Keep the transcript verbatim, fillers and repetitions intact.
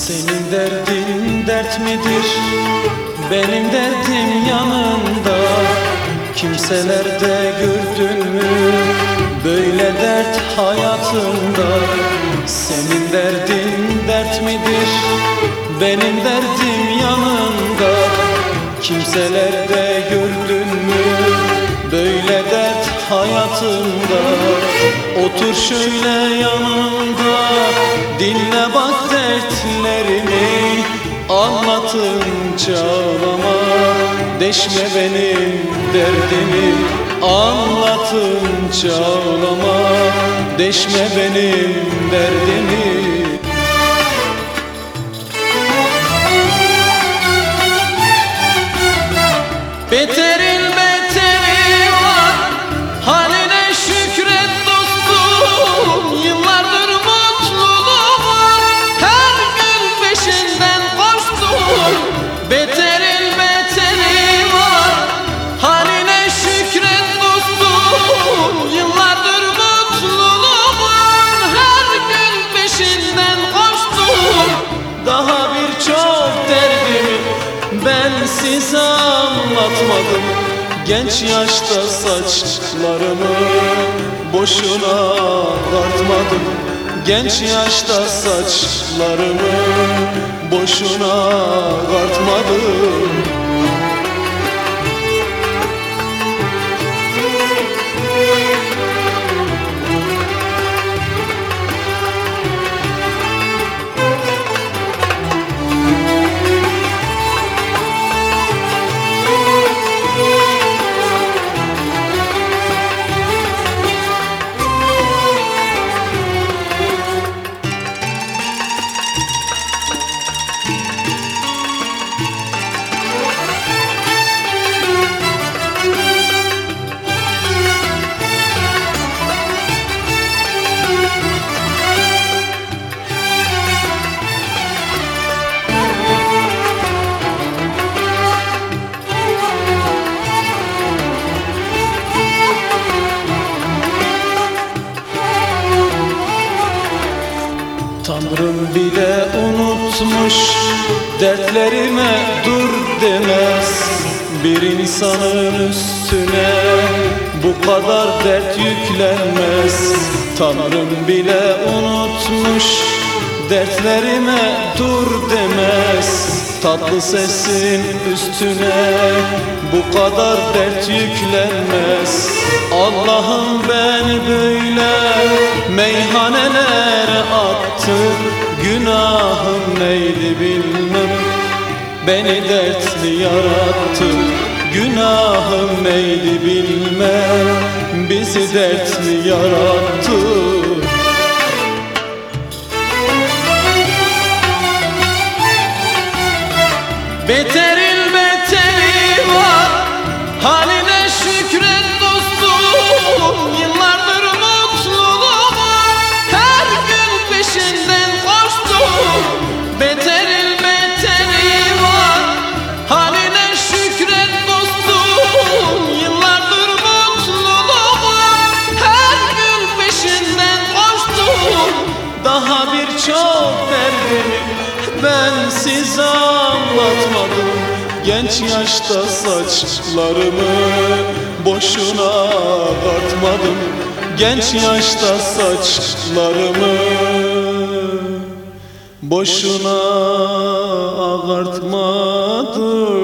Senin derdin dert midir? Benim derdim yanında. Kimselerde gördün mü böyle dert hayatında? Senin derdin dert midir? Benim derdim yanında. Kimselerde gördün mü böyle dert hayatında? Otur şöyle yanımda, dinle bak dertlerimi. Anlatınca ağlama, deşme benim derdimi. Anlatınca ağlama, deşme benim derdimi. Beterin beteri var, haline şükret dostum. Yıllardır mutluluğum var, her gün peşinden koştum. Beterin beteri var, haline şükret dostum. Yıllardır mutluluğum var, her gün peşinden koştum. Daha birçok derdimi ben size anlatmadım. Genç yaşta saçlarımı boşuna ağartmadım. Genç yaşta saçlarımı boşuna ağartmadım. Tanrım bile unutmuş, dertlerime dur demez. Bir insanın üstüne bu kadar dert yüklenmez. Tanrım bile unutmuş, dertlerime dur demez. Tatlı sesin üstüne bu kadar dert yüklenmez. Allah'ım beni böyle meyhanelere attı. Günahım neydi bilmem, beni dertli yarattı. Günahım neydi bilmem, bizi dertli yarattı. Beterin beteri var, haline şükret dostum. Yıllardır mutluluğum var, her gün peşinden koştum. Beterin beteri var, haline şükret dostum. Yıllardır mutluluğum var, her gün peşinden koştum. Daha birçok derdimi ben size anlatmadım. Genç yaşta saçlarımı boşuna ağartmadım. Genç yaşta saçlarımı boşuna ağartmadım.